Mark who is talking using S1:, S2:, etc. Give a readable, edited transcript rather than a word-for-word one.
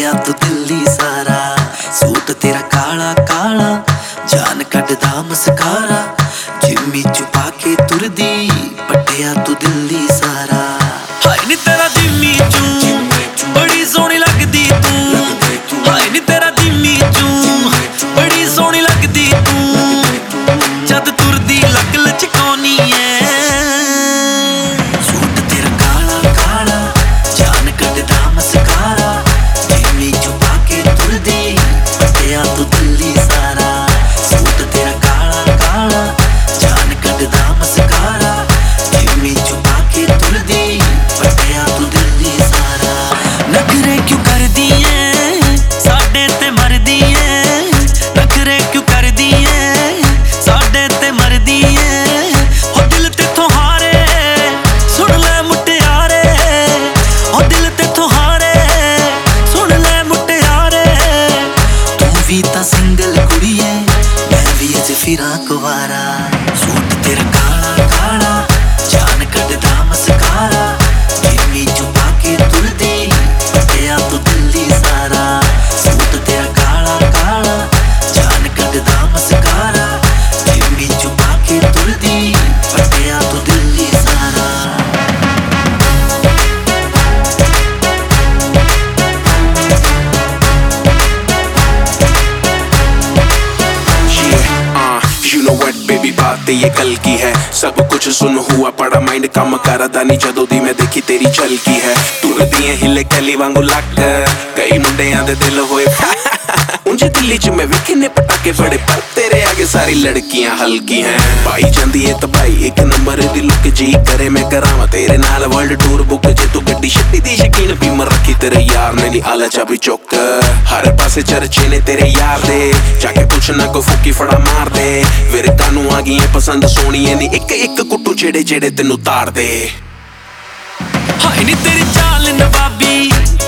S1: पटिया तू दिल्ली सारा सूट तेरा काला काला जान कटदा मस्कारा जिम्मी छुपा के तुरदी पटिया तू दिल्ली सारा हाय नी तेरा जिम्मी चू बड़ी सोहनी लगदी तू हाय नी तेरा जिम्मी चू बड़ी सोहनी लगदी तू जद तुरदी लक लचकानी है सूट तेरा काला काला जान कटदा मस्कारा जिम्मी छुपा के तुरदी पटिया तू दिल्ली सारा सूट तेरा काला काला जान कटदा मस्कारा जिम्मी छुपा के तुरदी पटिया तू दिल्ली सारा नखरे क्यों कर दिए साडे ते मरदी है नखरे क्यों कर दिए साडे ते मरदी है हो दिल तेथों हारे सुन ले मुटियारे हो दिल तेथों हारे सुन ले मुटियारे तू भी तां सिंगल कुड़ी है मैं भी अज फिरां कुवारा सूट तेरा काला काला जान कटदा मस्कारा जिम्मी छुपा के तुरदी पटिया तू दिल्ली सारा सूट तेरा काला काला जान कटदा मस्कारा जिम्मी छुपा के तुरदी पटिया तू दिल्ली सारा
S2: You know what baby बात ये कल की है सब कुछ सुन हुआ पड़ा माइंड काम करदा नहीं जदों दी मैं देखी तेरी झलकी है तुरदी हिले कैली वांगू लक कई मुंडियां दे दिल होए उंज दिल्ली च मैं विखने पटाके बड़े पर तेरे आगे सारी लड़कियां हल्की हैं पाई जांदी है तबाई एक नंबर दी लुक जी करे मैं करावां तेरे नाल वर्ल्ड टूर बुक जे तू गड्डी शट्टी दी शकीन भी मर रखी तेरे यार ने नी आला चाबी चौक हर पासे चर्चे ने तेरे यार दे जाके कुछ ना को फूकी फड़ा मार दे फिर कानू आ गई है पसंद सोनी है नी एक एक कुट्टू जेड़े जेड़े तेनू तार दे
S1: हाय नी तेरी चाल नवाबी